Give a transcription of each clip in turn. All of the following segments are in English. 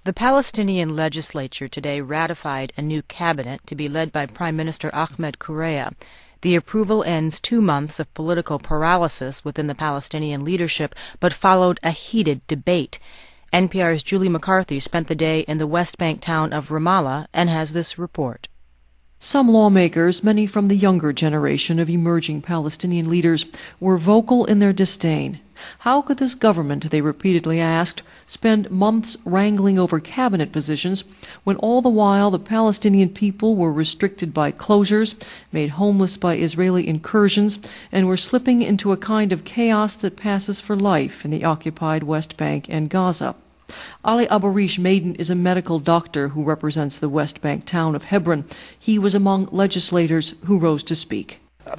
The Palestinian legislature today ratified a new cabinet to be led by Prime Minister Ahmed Kureya. The approval ends 2 months of political paralysis within the Palestinian leadership, but followed a heated debate. NPR's Julie McCarthy spent the day in the West Bank town of Ramallah and has this report. Some lawmakers, many from the younger generation of emerging Palestinian leaders, were vocal in their disdain. How could this government, they repeatedly asked, spend months wrangling over cabinet positions when all the while the Palestinian people were restricted by closures, made homeless by Israeli incursions, and were slipping into a kind of chaos that passes for life in the occupied West Bank and Gaza? Ali Abarish Maiden is a medical doctor who represents the West Bank town of Hebron. He was among legislators who rose to speak.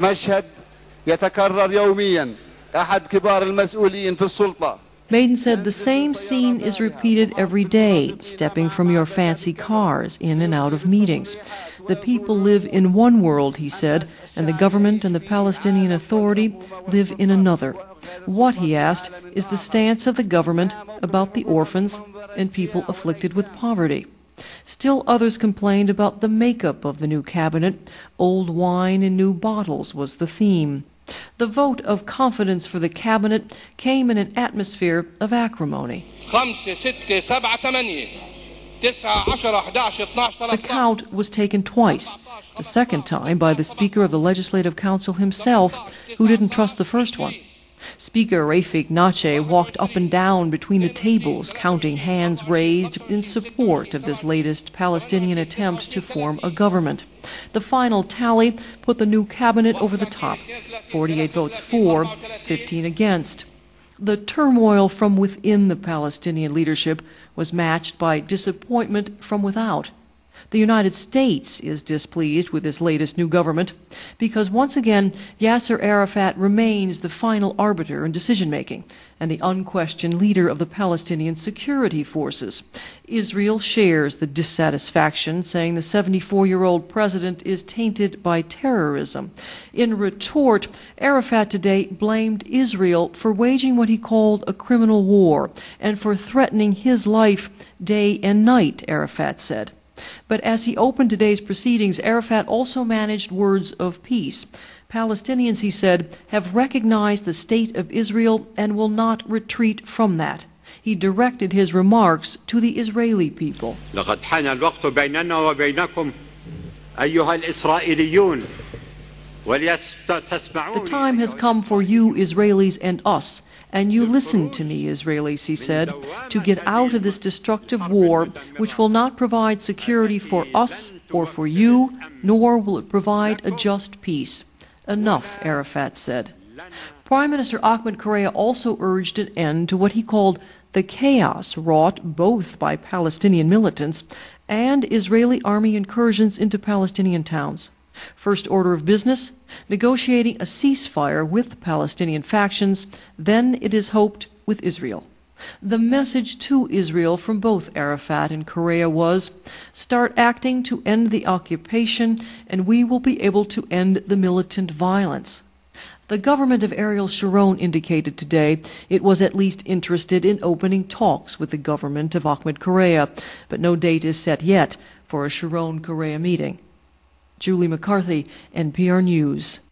Maiden said the same scene is repeated every day, stepping from your fancy cars in and out of meetings. The people live in one world, he said, and the government and the Palestinian Authority live in another. What, he asked, is the stance of the government about the orphans and people afflicted with poverty? Still others complained about the makeup of the new cabinet. Old wine in new bottles was the theme. The vote of confidence for the cabinet came in an atmosphere of acrimony. The count was taken twice, the second time by the Speaker of the Legislative Council himself, who didn't trust the first one. Speaker Rafik Nache walked up and down between the tables, counting hands raised in support of this latest Palestinian attempt to form a government. The final tally put the new cabinet over the top, 48 votes for, 15 against. The turmoil from within the Palestinian leadership was matched by disappointment from without. The United States is displeased with this latest new government because once again Yasser Arafat remains the final arbiter in decision-making and the unquestioned leader of the Palestinian security forces. Israel shares the dissatisfaction, saying the 74-year-old president is tainted by terrorism. In retort, Arafat today blamed Israel for waging what he called a criminal war and for threatening his life day and night, Arafat said. But as he opened today's proceedings, Arafat also managed words of peace. Palestinians, he said, have recognized the state of Israel and will not retreat from that. He directed his remarks to the Israeli people. لقد حان الوقت بيننا وبينكم أيها الإسرائيليون. The time has come for you, Israelis, and us. And you listen to me, Israelis, he said, to get out of this destructive war, which will not provide security for us or for you, nor will it provide a just peace. Enough, Arafat said. Prime Minister Ahmed Kureya also urged an end to what he called the chaos wrought both by Palestinian militants and Israeli army incursions into Palestinian towns. First order of business, negotiating a ceasefire with Palestinian factions, then it is hoped with Israel. The message to Israel from both Arafat and Kureya was, start acting to end the occupation and we will be able to end the militant violence. The government of Ariel Sharon indicated today it was at least interested in opening talks with the government of Ahmed Kureya, but no date is set yet for a Sharon-Kureya meeting. Julie McCarthy, NPR News.